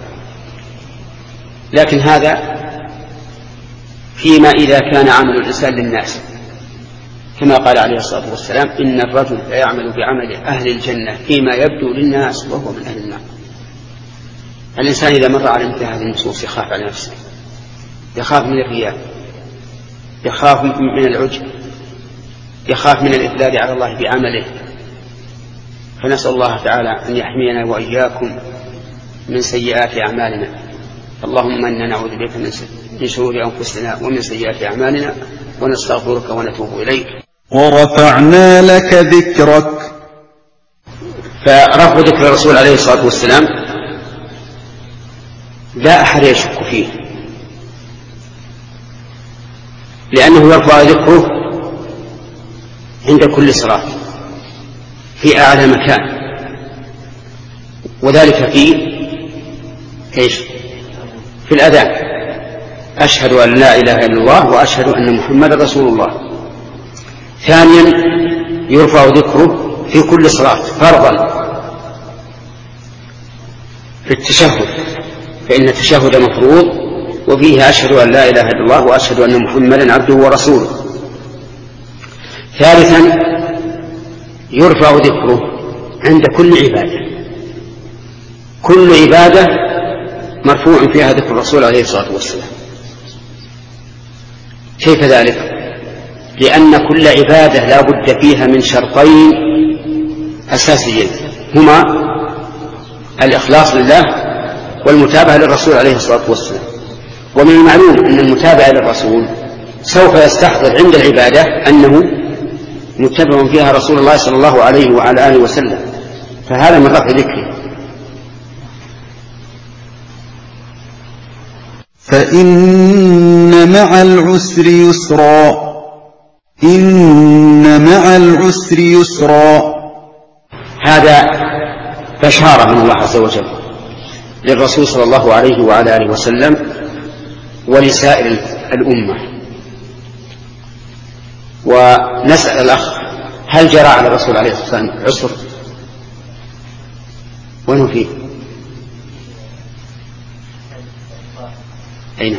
لكن هذا فيما إذا كان عمل الإنسان للناس، كما قال عليه الصلاة والسلام إن الرجل لا يعمل بعمل أهل الجنة فيما يبدو للناس وهو من أهل النار. الإنسان إذا مر على مثل هذه النصوص يخاف على نفسه، يخاف من الرياء، يخاف من العجب، يخاف من الإفلاد على الله بعمله. فنسأل الله تعالى أن يحمينا وإياكم من سيئات أعمالنا. اللهم إنا نعوذ بك من شرور أنفسنا ومن سيئات أعمالنا ونستغفرك ونتوب إليك. ورفعنا لك ذكرك. فرفع ذكر الرسول عليه الصلاة والسلام لا أحد يشك فيه، لأنه يرفع ذكره عند كل صلاة في أعلى مكان، وذلك في الأذان أشهد أن لا إله إلا الله وأشهد أن محمد رسول الله. ثانيا يرفع ذكره في كل صلاة فرضا في التشهد، فإن التشهد مفروض وفيه أشهد أن لا إله إلا الله وأشهد أن محمدا عبده ورسوله. ثالثا يرفع ذكره عند كل عبادة، كل عبادة مرفوع فيها ذكر الرسول عليه الصلاة والسلام. كيف ذلك؟ لأن كل عبادة لا بد فيها من شرطين أساسيين هما الإخلاص لله والمتابعة للرسول عليه الصلاة والسلام. ومن المعلوم أن المتابعة للرسول سوف يستحضر عند العبادة أنه متبع فيها رسول الله صلى الله عليه وعلى آله وسلم، فهذا من رفع ذكره. فإن مع العسر يسرا، إن مع العسر يسرا. هذا بشارة من الله عز وجل للرسول صلى الله عليه وعلى آله وسلم ولسائر الأمة. ونسأل الأخ هل جرى على الرسول عليه الصلاة والسلام عسر؟ وين فيه؟ أين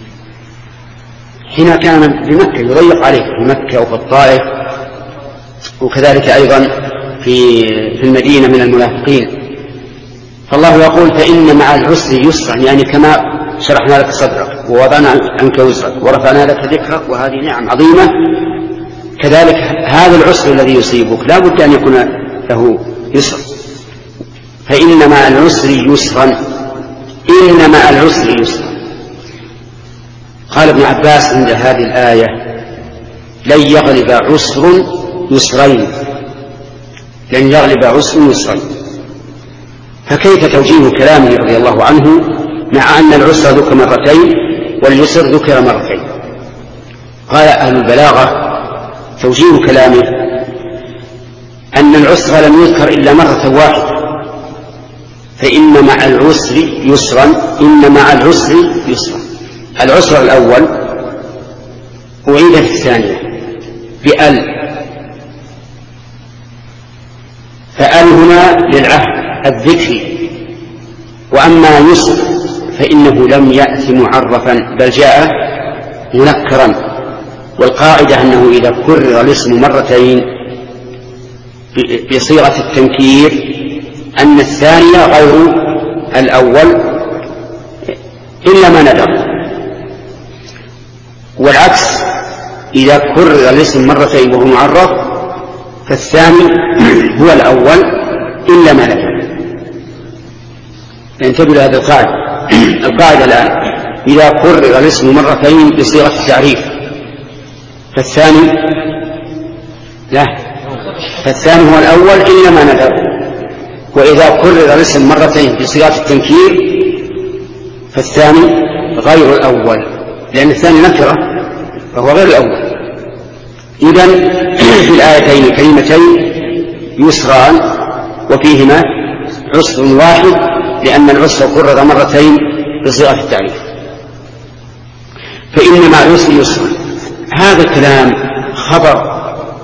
حين كان بمكة يضيق عليه في مكة وفي الطائف، وكذلك أيضا في المدينة من المنافقين. فالله يقول فإن مع العسر يسرا، يعني كما شرحنا لك صدرك ووضعنا عنك وزرك ورفعنا لك ذكرك، وهذه نعم عظيمة. كذلك هذا العسر الذي يصيبك لا بد أن يكون له يسر. فإن مع العسر يسرا، إن مع العسر يسرا. قال ابن عباس عند هذه الآية لن يغلب عسر يسرين، لن يغلب عسر يسرين. فكيف توجيه كلامه رضي الله عنه مع أن العسر ذكر مرتين واليسر ذكر مرتين؟ قال أهل البلاغة توجيه كلامه أن العسر لم يذكر إلا مرة واحدة، فإن مع العسر يسرا، إن مع العسر يسرا. العسر الأول أعيد في الثانية بأل، فأل هنا للعهد الذكري. وأما يسر فإنه لم يأت معرفا بل جاء منكرا، والقاعدة أنه إذا كرر الاسم مرتين بصيغة التنكير أن الثاني غير الأول إلا ما ندر، والعكس إذا كرر الاسم مرتين وهو معرف فالثاني هو الأول إلا ما ندر. انتبهوا لهذه القاعدة. القاعدة الآن إذا كرر الاسم مرتين بصيغة التعريف فالثاني فالثاني هو الأول إلا ما ندر، وإذا كرر الاسم مرتين بصيغة التنكير فالثاني غير الأول، لأن الثاني نكرة فهو غير الأول. إذن في الآيتين الكريمتين يسران وفيهما عسر واحد، لأن العسر كرر مرتين بصيغة التعريف. فإن مع العسر يسرا، هذا الكلام خبر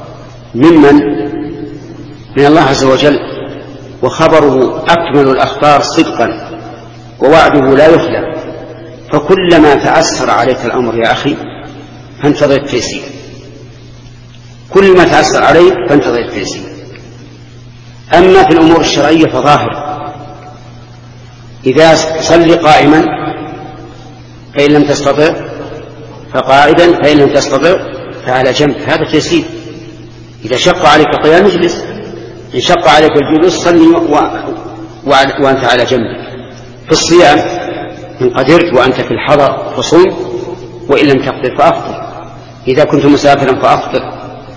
من الله عز وجل، وخبره أكمل الأخبار صدقا، ووعده لا يخلف. فكلما تعسر عليك الأمر يا أخي فانتظر التيسير، كل ما تعسر عليك فانتظر التيسير. أما في الأمور الشرعية فظاهر، إذا صل قائما فإن لم تستطع فقاعدا، فإن لم تستطع فعلى جنب، هذا تيسير. إذا شق عليك القيام اجلس، إن شق عليك الجلوس صلي وأنت على جنبك. في الصيام إن قدرت وأنت في الحضر فصم، وإن لم تقدر فأفطر، إذا كنت مسافرا فأفطر.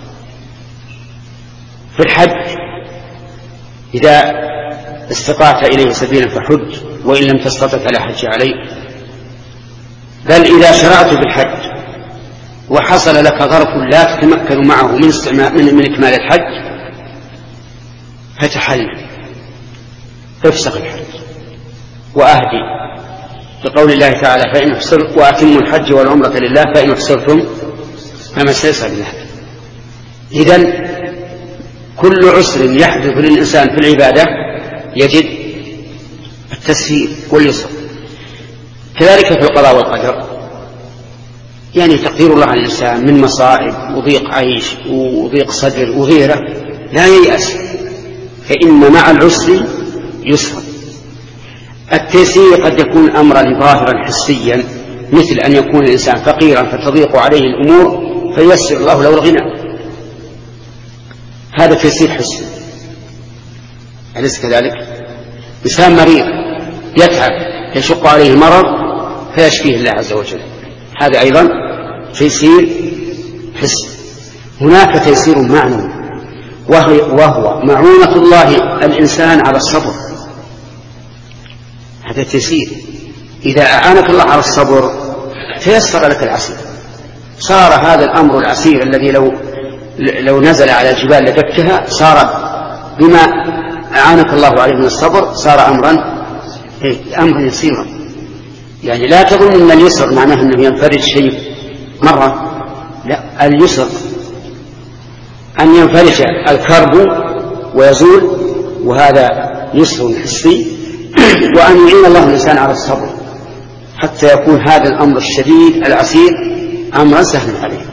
في الحج إذا استطعت إليه سبيلا فحج، وإن لم تستطع فلا حج عليك. بل إذا شرعت في الحج وحصل لك ظرف لا تتمكن معه من إكمال الحج فتحل، افسخ الحج وأهدي، بقول الله تعالى فإن أحصرتم وأتموا الحج والعمرة لله فإن أحصرتم فما استيسر من الهدي. إذن كل عسر يحدث للإنسان في العبادة يجد التسهيل واليسر. كذلك في القضاء والقدر، يعني تقدير الله على الإنسان من مصائب وضيق عيش وضيق صدر وغيره لا ييأس، فإن مع العسر يسرا. التيسير قد يكون أمرا ظاهرا حسيا، مثل أن يكون الإنسان فقيرا فتضيق عليه الأمور فييسر الله له الغنى، هذا تيسير حسي. أليس كذلك؟ إنسان مريض يتعب يشق عليه المرض فيشفيه الله عز وجل، هذا أيضا تيسير حسي. هناك تيسير معنوي وهو معونة الله الإنسان على الصبر، هذا تيسير. إذا أعانك الله على الصبر تيسر لك العسير، صار هذا الأمر العسير الذي لو نزل على الجبال لدكها صار بما أعانك الله عليه من الصبر صار أمرا يسيرا. يعني لا تظن أن اليسر معناه أنه ينفرج شيء مرة، لا، اليسر أن ينفرج الكرب ويزول، وهذا يسر حسي، وأن يعين الله الإنسان على الصبر حتى يكون هذا الأمر الشديد العسير أمرا سهلا عليه.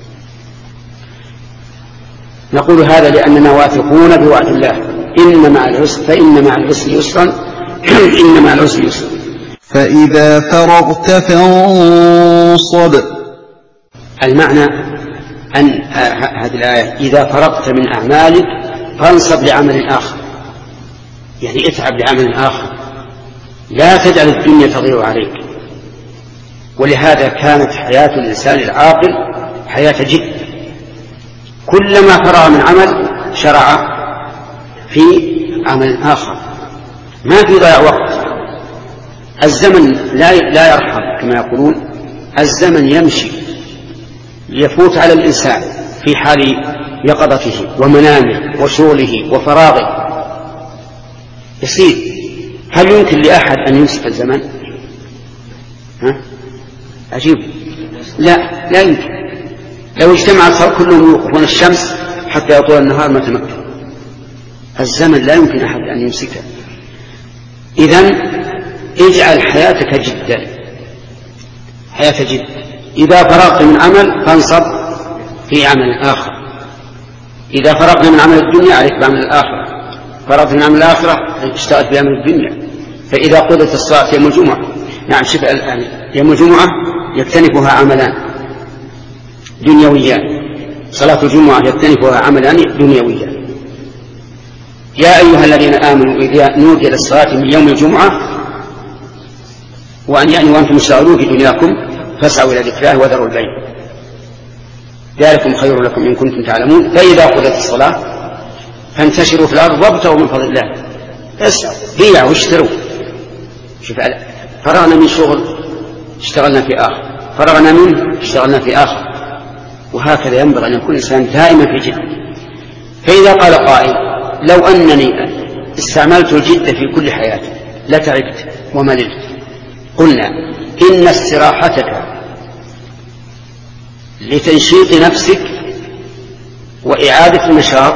نقول هذا لأننا واثقون بوعد الله إن مع العسر فإن مع العسر يسرا إن مع العسر يسرا. فإذا فرغت فانصب. المعنى أن هذه الآية إذا فرغت من أعمالك فانصب لعمل آخر، يعني اتعب لعمل آخر، لا تجعل الدنيا تضيع عليك. ولهذا كانت حياة الإنسان العاقل حياة جد، كلما فرغ من عمل شرع في عمل آخر، ما في ضياع وقت. الزمن لا يرحم كما يقولون، الزمن يمشي يفوت على الإنسان في حال يقظته ومنامه وشغله وفراغه يصير. هل يمكن لأحد أن يمسك الزمن؟ عجيب، لا يمكن. لو اجتمع الخلق كلهم يوقفون الشمس حتى يطول النهار ما تمكن. الزمن لا يمكن أحد أن يمسكه. إذن اجعل حياتك جدا، حياة جد. إذا فرغت من عمل فانصب في عمل آخر. إذا فرغت من عمل الدنيا عليك بعمل الآخرة، فرغت من عمل الآخرة اشتغلت بعمل الدنيا. فإذا قضت الصلاة يوم الجمعة، نعم شبه الآن يوم الجمعة يكتنفها عملان دنيويان، صلاة الجمعة يكتنفها عملان دنيويان. يا أيها الذين آمنوا إذا نودي للصلاة من يوم الجمعة وأنتم مشتغلون في دنياكم فاسعوا إلى ذكر الله وذروا البيع ذلكم خير لكم إن كنتم تعلمون. فإذا قضت الصلاة فانتشروا في الأرض وابتغوا من فضل الله. اسعوا بيعوا واشتروا. شوف، فرغنا من شغل اشتغلنا في آخر، فرغنا منه اشتغلنا في آخر، وهكذا ينبغي أن يكون الإنسان دائما في جد. فإذا قال قائل لو أنني استعملت الجد في كل حياتي لتعبت ومللت، قلنا إن استراحتك لتنشيط نفسك وإعادة النشاط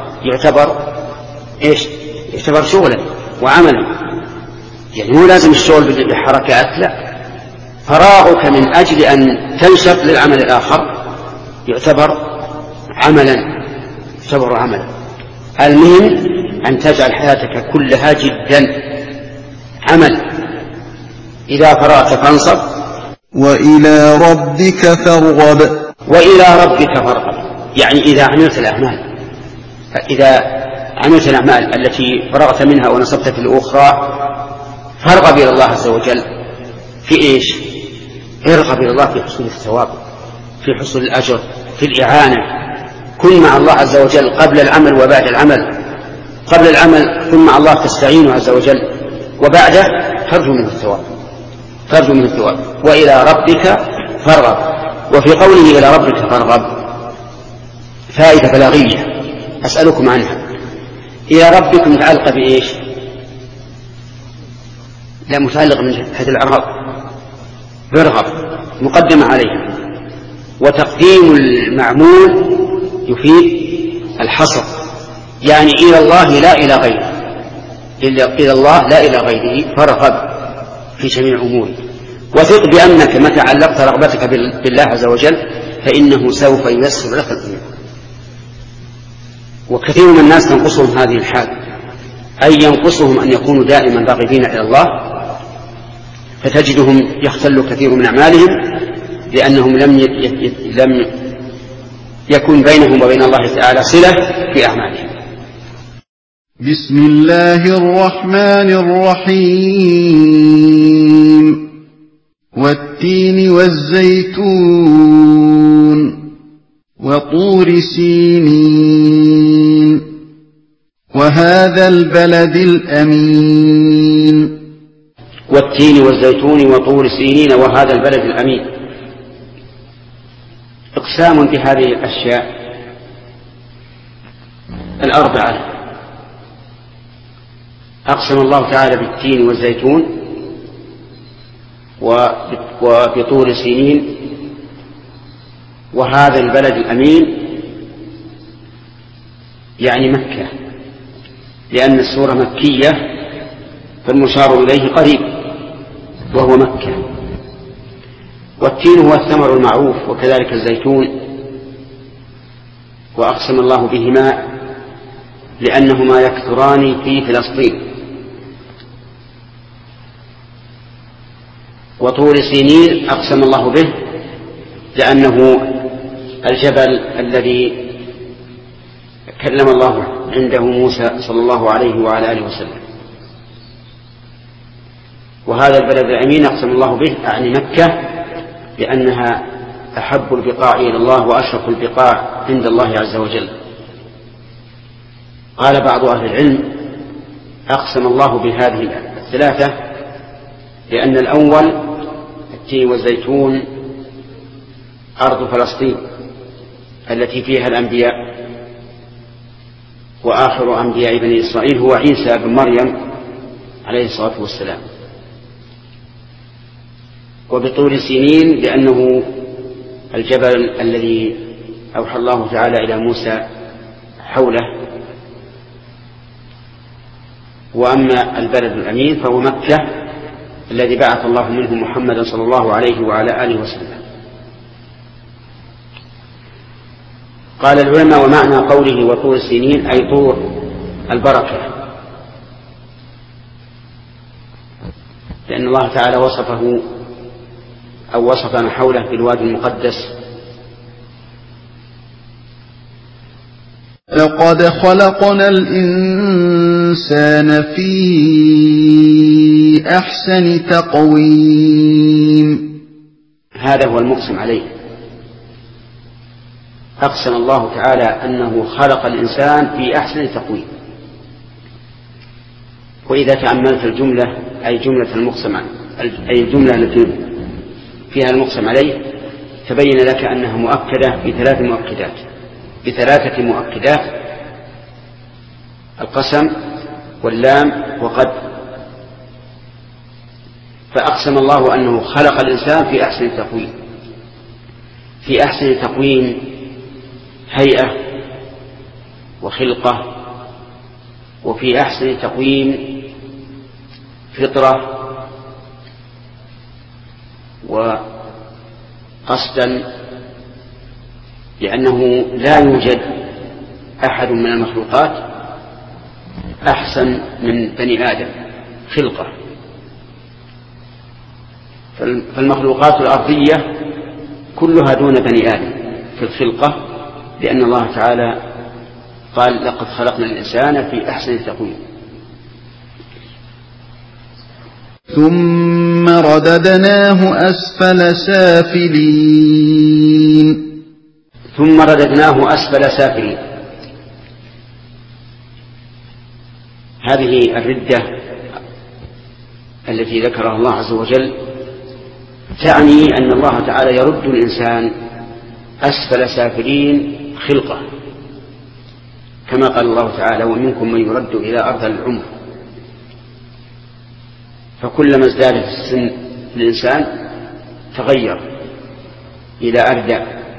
يعتبر شغلا وعملا. يعني مو لازم الشغل بالحركات، لا، فراغك من أجل أن تنشط للعمل الآخر يعتبر عملا. المهم أن تجعل حياتك كلها جدا عمل. إذا فرغت فانصب وإلى ربك فارغب. يعني إذا عملت الأعمال التي فرغت منها ونصبت في الأخرى فارغب إلى الله عز وجل في إيش؟ ارغب إلى الله في حصول الثواب، في حصول الأجر، في الإعانة. كن مع الله عز وجل قبل العمل وبعد العمل. قبل العمل كن مع الله تستعينه عز وجل، وبعده ترجو منه الثواب. وإلى ربك فارغب. وفي قوله إلى ربك فارغب فائدة بلاغية أسألكم عنها. إلى ربك متعلقة بإيش؟ لا، متعلقة من حيث الإعراب برغب مقدمة عليها، وتقديم المعمول يفيد الحصر، يعني إلى الله لا إلى غيره، إلى الله لا إلى غيره فارغب في جميع أمورك. وثق بأنك متى علقت رغبتك بالله عز وجل فإنه سوف ييسر لك الأمور. وكثير من الناس تنقصهم هذه الحال، أي ينقصهم أن يكونوا دائما راغبين إلى الله، فتجدهم يختل كثير من أعمالهم لأنهم لم يكن بينهم وبين الله تعالى صلة في أعمالهم. بسم الله الرحمن الرحيم. والتين والزيتون وطور سينين وهذا البلد الأمين. والتين والزيتون وطور سينين وهذا البلد الأمين. إقسام بهذه الأشياء الأربعة. أقسم الله تعالى بالتين والزيتون وبطور سينين وهذا البلد الأمين، يعني مكة، لأن السورة مكية فالمشار إليه قريب وهو مكة. والتين هو الثمر المعروف، وكذلك الزيتون، وأقسم الله بهما لأنهما يكثران في فلسطين. وطور سينين أقسم الله به لأنه الجبل الذي كلم الله عنده موسى صلى الله عليه وعلى آله وسلم. وهذا البلد الأمين أقسم الله به أعني مكة، لأنها أحب البقاع إلى الله وأشرف البقاع عند الله عز وجل. قال بعض أهل العلم أقسم الله بهذه الثلاثة لأن الأول التين والزيتون أرض فلسطين التي فيها الأنبياء، وآخر أنبياء بني إسرائيل هو عيسى بن مريم عليه الصلاة والسلام. وبطور سينين لأنه الجبل الذي أوحى الله تعالى إلى موسى حوله. وأما البلد الأمين فهو مكة الذي بعث الله منه محمدا صلى الله عليه وعلى آله وسلم. قال العلماء ومعنى قوله وطور السينين أي طور البركة، لأن الله تعالى وصفه أو وصف ما حوله بالوادي المقدس. لقد خلقنا الإنسان في أحسن تقويم. هذا هو المقسم عليه. أقسم الله تعالى أنه خلق الإنسان في أحسن تقويم. وإذا تأملت الجملة أي جملة المقسم أي الجملة التي فيها المقسم عليه تبين لك أنها مؤكدة بثلاثة مؤكدات: القسم واللام وقد. فأقسم الله أنه خلق الإنسان في أحسن تقويم. في أحسن تقويم هيئة وخلقة، وفي أحسن تقويم فطرة وقصدا، لأنه لا يوجد أحد من المخلوقات أحسن من بني آدم خلقة. فالمخلوقات الأرضية كلها دون بني آدم في الخلقة، لأن الله تعالى قال لقد خلقنا الإنسان في أحسن تقويم. ثم رددناه أسفل سافلين. ثم رددناه أسفل سافلين. هذه الردة التي ذكرها الله عز وجل تعني أن الله تعالى يرد الإنسان أسفل سافلين خلقة، كما قال الله تعالى ومنكم من يرد إلى أرض العمر. فكلما ازدادت السن الإنسان تغير إلى أردى،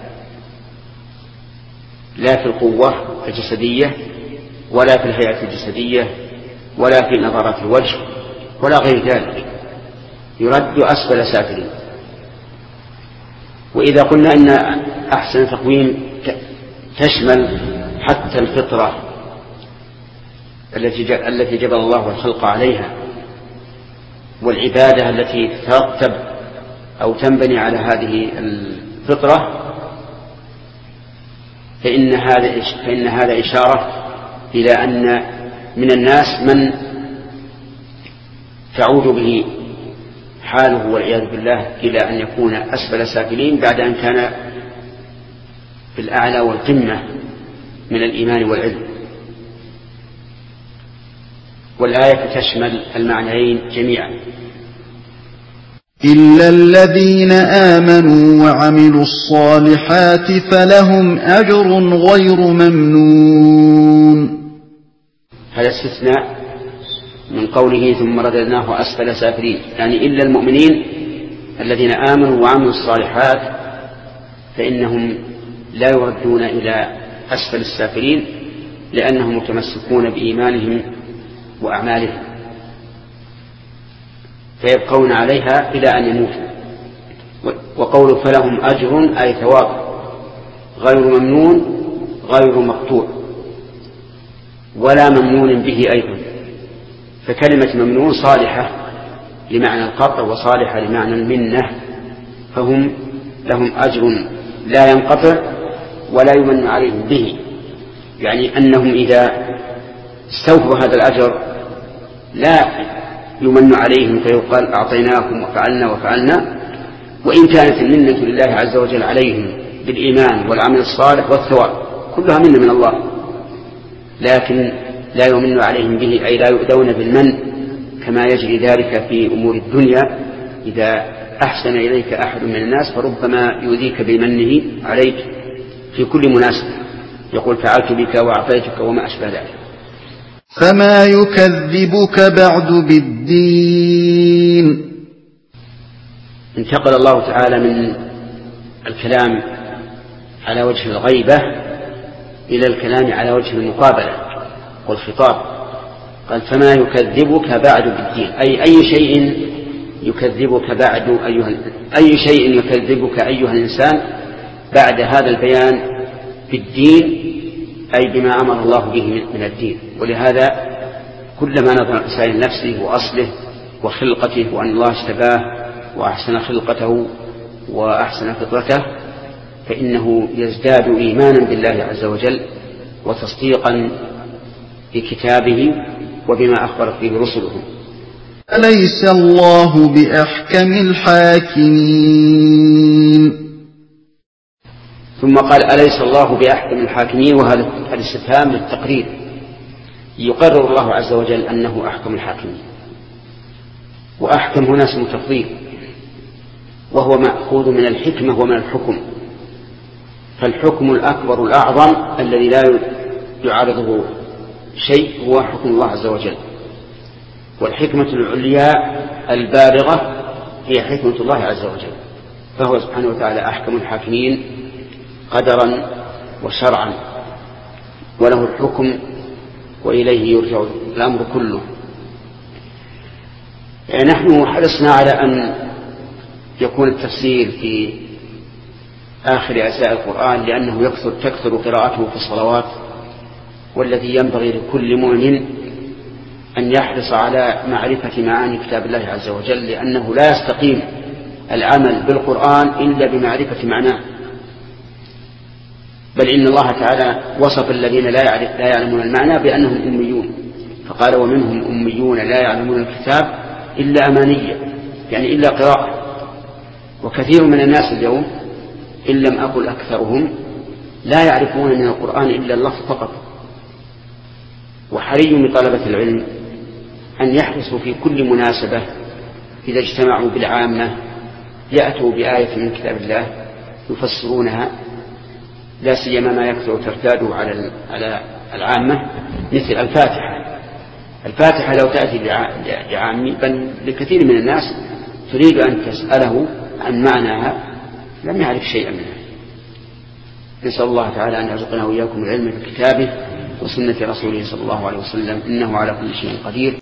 لا في القوة الجسدية ولا في الهيئة الجسدية ولا في نظرات الوجه ولا غير ذلك، يرد أسفل سافلين. وإذا قلنا إن أحسن تقويم تشمل حتى الفطرة التي جبل الله الخلق عليها، والعبادة التي تترتب أو تنبني على هذه الفطرة، فإن هذا إشارة إلى أن من الناس من تعود به حاله والعياذ بالله إلى أن يكون أسفل سافلين بعد أن كان في الأعلى والقمة من الإيمان والعلم. والآية تشمل المعنيين جميعا. إلا الذين آمنوا وعملوا الصالحات فلهم أجر غير ممنون. هذا استثناء من قوله ثم رددناه أسفل سافلين، يعني إلا المؤمنين الذين آمنوا وعملوا الصالحات فإنهم لا يردون إلى أسفل السافلين، لأنهم متمسكون بإيمانهم وأعمالهم فيبقون عليها إلى أن يموتوا. وقول فلهم أجر أي ثواب غير ممنون غير مقطوع ولا ممنون به أيضا. فكلمة ممنون صالحة لمعنى القطع وصالحة لمعنى المنة، فهم لهم أجر لا ينقطع ولا يمن عليهم به، يعني أنهم إذا استوفوا هذا الأجر لا يمن عليهم فيقال أعطيناكم وفعلنا، وإن كانت المنة لله عز وجل عليهم بالإيمان والعمل الصالح والثواب كلها منة من الله، لكن لا يمن عليهم به أي لا يؤذون بالمن كما يجري ذلك في أمور الدنيا. إذا أحسن إليك أحد من الناس فربما يؤذيك بمنه عليك في كل مناسبة، يقول فعلت بك وأعطيتك وما أشبه ذلك. فما يكذبك بعد بالدين. انتقل الله تعالى من الكلام على وجه الغيبة إلى الكلام على وجه المقابلة والخطاب. قال فما يكذبك بعد بالدين، أي شيء يكذبك بعد أي شيء يكذبك أيها الإنسان بعد هذا البيان بالدين، أي بما أمر الله به من الدين. ولهذا كلما نظر الإنسان لنفسه وأصله وخلقته وأن الله اشتباه وأحسن خلقته وأحسن فطرته فإنه يزداد إيمانا بالله عز وجل وتصديقا بكتابه وبما أخبرت به رسله. أليس الله بأحكم الحاكمين. ثم قال أليس الله بأحكم الحاكمين، وهذا الاستفهام للتقرير، يقرر الله عز وجل أنه أحكم الحاكمين. وأحكم هنا اسم تفضيل، وهو مأخوذ من الحكمة ومن الحكم، فالحكم الأكبر الأعظم الذي لا يعارضه شيء هو حكم الله عز وجل، والحكمة العليا البالغة هي حكمة الله عز وجل، فهو سبحانه وتعالى أحكم الحاكمين قدرا وشرعا، وله الحكم وإليه يرجع الأمر كله. نحن حرصنا على أن يكون التفسير في آخر أجزاء القرآن لأنه تكثر قراءته في الصلوات، والذي ينبغي لكل مؤمن أن يحرص على معرفة معاني كتاب الله عز وجل، لأنه لا يستقيم العمل بالقرآن إلا بمعرفة معناه. بل إن الله تعالى وصف الذين لا يعلمون المعنى بأنهم أميون، فقال ومنهم أميون لا يعلمون الكتاب إلا أمانية، يعني إلا قراءة. وكثير من الناس اليوم إن لم أقل أكثرهم لا يعرفون من القرآن إلا اللفظ فقط. وحري بطلبة العلم أن يحرصوا في كل مناسبة إذا اجتمعوا بالعامة يأتوا بآية من كتاب الله يفسرونها، لا سيما ما يكثر ترتاده على العامة مثل الفاتحة لو تأتي لعامي بل لكثير من الناس تريد أن تسأله عن معناها لم يعرف شيئا منها. نسأل الله تعالى أن يرزقنا وإياكم العلم بكتابه وسنة رسوله صلى الله عليه وسلم، إنه على كل شيء قدير.